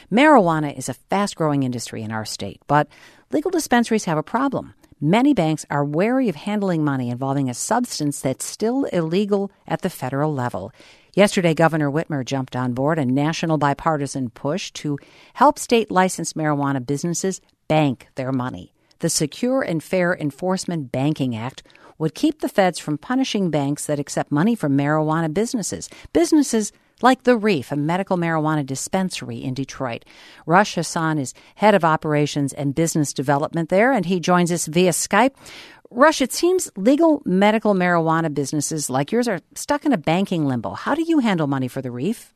Marijuana is a fast-growing industry in our state, but legal dispensaries have a problem. Many banks are wary of handling money involving a substance that's still illegal at the federal level. Yesterday, Governor Whitmer jumped on board a national bipartisan push to help state-licensed marijuana businesses bank their money. The Secure and Fair Enforcement Banking Act would keep the feds from punishing banks that accept money from marijuana businesses. Businesses like The Reef, a medical marijuana dispensary in Detroit. Rush Hassan is head of operations and business development there, and he joins us via Skype. Rush, it seems legal medical marijuana businesses like yours are stuck in a banking limbo. How do you handle money for The Reef?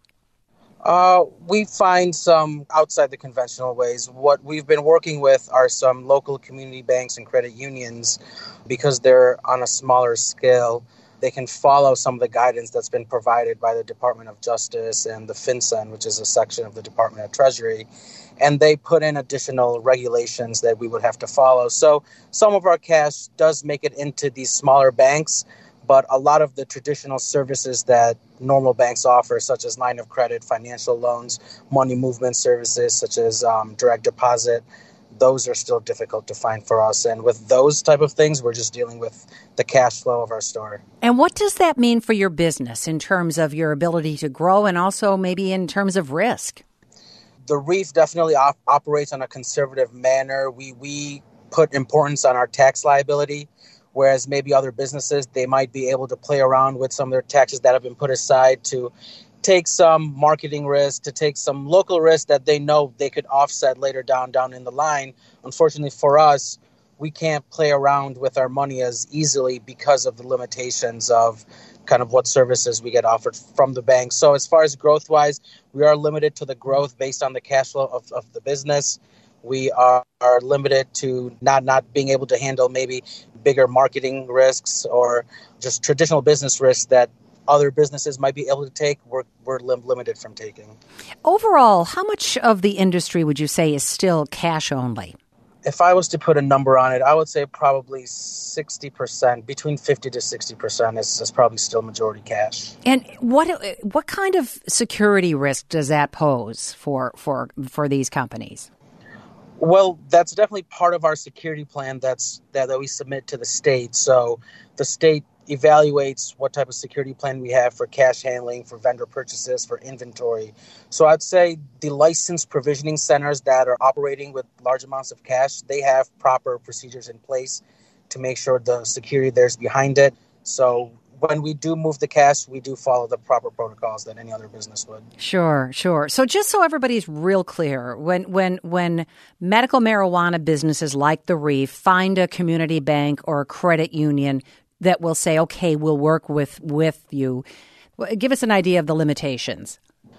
We find some outside the conventional ways. What we've been working with are some local community banks and credit unions because they're on a smaller scale. They can follow some of the guidance that's been provided by the Department of Justice and the FinCEN, which is a section of the Department of Treasury. And they put in additional regulations that we would have to follow. So some of our cash does make it into these smaller banks, but a lot of the traditional services that normal banks offer, such as line of credit, financial loans, money movement services, such as direct deposit, those are still difficult to find for us. And with those type of things, we're just dealing with the cash flow of our store. And what does that mean for your business in terms of your ability to grow and also maybe in terms of risk? The Reef definitely operates on a conservative manner. We put importance on our tax liability, whereas maybe other businesses, they might be able to play around with some of their taxes that have been put aside to take some marketing risk, to take some local risk that they know they could offset later down in the line. Unfortunately for us, we can't play around with our money as easily because of the limitations of kind of what services we get offered from the bank. So as far as growth-wise, we are limited to the growth based on the cash flow of the business. We are limited to not being able to handle maybe bigger marketing risks or just traditional business risks that other businesses might be able to take. We're limited from taking. Overall, how much of the industry would you say is still cash only? If I was to put a number on it, I would say probably 60%, between 50 to 60% is probably still majority cash. And what kind of security risk does that pose for these companies? Well, that's definitely part of our security plan that we submit to the state. So the state evaluates what type of security plan we have for cash handling, for vendor purchases, for inventory. So I'd say the licensed provisioning centers that are operating with large amounts of cash, they have proper procedures in place to make sure the security there's behind it. So when we do move the cash, we do follow the proper protocols that any other business would. Sure. So just so everybody's real clear, when medical marijuana businesses like The Reef find a community bank or a credit union that will say, okay, we'll work with you, give us an idea of the limitations.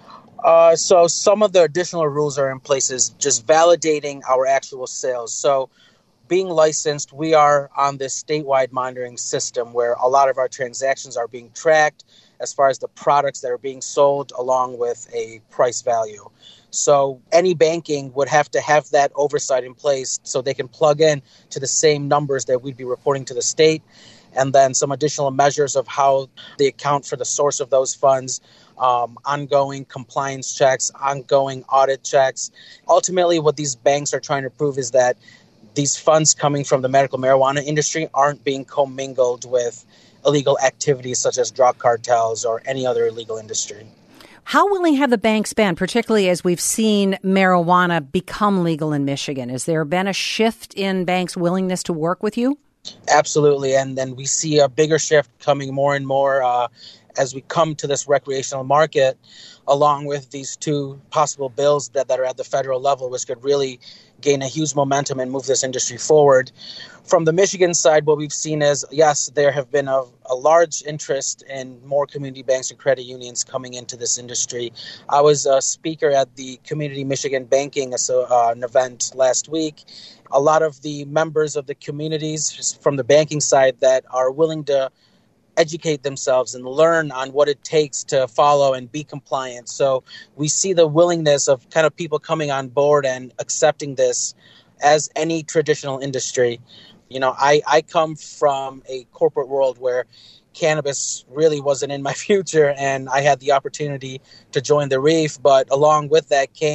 So some of the additional rules are in place is just validating our actual sales. So being licensed, we are on this statewide monitoring system where a lot of our transactions are being tracked as far as the products that are being sold along with a price value. So any banking would have to have that oversight in place so they can plug in to the same numbers that we'd be reporting to the state. And then some additional measures of how they account for the source of those funds, ongoing compliance checks, ongoing audit checks. Ultimately, what these banks are trying to prove is that these funds coming from the medical marijuana industry aren't being commingled with illegal activities such as drug cartels or any other illegal industry. How willing have the banks been, particularly as we've seen marijuana become legal in Michigan? Has there been a shift in banks' willingness to work with you? Absolutely. And then we see a bigger shift coming more and more as we come to this recreational market, along with these two possible bills that are at the federal level, which could really gain a huge momentum and move this industry forward. From the Michigan side, what we've seen is, yes, there have been a large interest in more community banks and credit unions coming into this industry. I was a speaker at the Community Michigan Banking an event last week. A lot of the members of the communities from the banking side that are willing to educate themselves and learn on what it takes to follow and be compliant. So we see the willingness of kind of people coming on board and accepting this as any traditional industry. You know, I come from a corporate world where cannabis really wasn't in my future, and I had the opportunity to join The Reef. But along with that came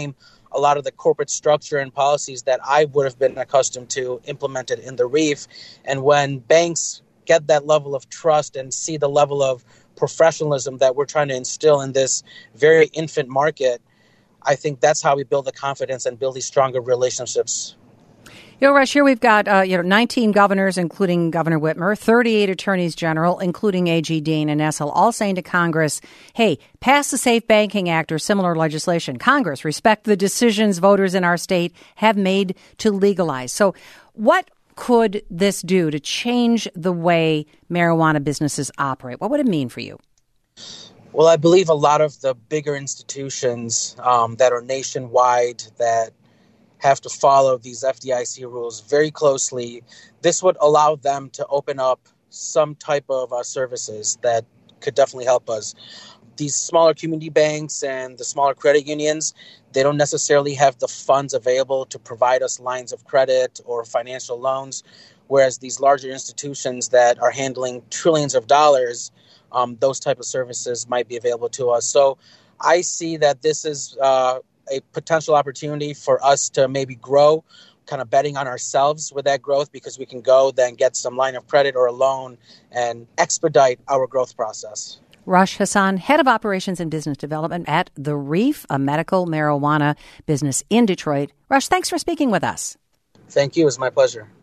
a lot of the corporate structure and policies that I would have been accustomed to implemented in the REEF. And when banks get that level of trust and see the level of professionalism that we're trying to instill in this very infant market, I think that's how we build the confidence and build these stronger relationships. Rush, here we've got 19 governors, including Governor Whitmer, 38 attorneys general, including A.G. Dean and Nessel, all saying to Congress, hey, pass the Safe Banking Act or similar legislation. Congress, respect the decisions voters in our state have made to legalize. So what could this do to change the way marijuana businesses operate? What would it mean for you? Well, I believe a lot of the bigger institutions that are nationwide that have to follow these FDIC rules very closely, this would allow them to open up some type of services that could definitely help us. These smaller community banks and the smaller credit unions, they don't necessarily have the funds available to provide us lines of credit or financial loans, whereas these larger institutions that are handling trillions of dollars, those type of services might be available to us. So I see that this is a potential opportunity for us to maybe grow, kind of betting on ourselves with that growth, because we can go then get some line of credit or a loan and expedite our growth process. Rush Hassan, Head of Operations and Business Development at The Reef, a medical marijuana business in Detroit. Rush, thanks for speaking with us. Thank you. It was my pleasure.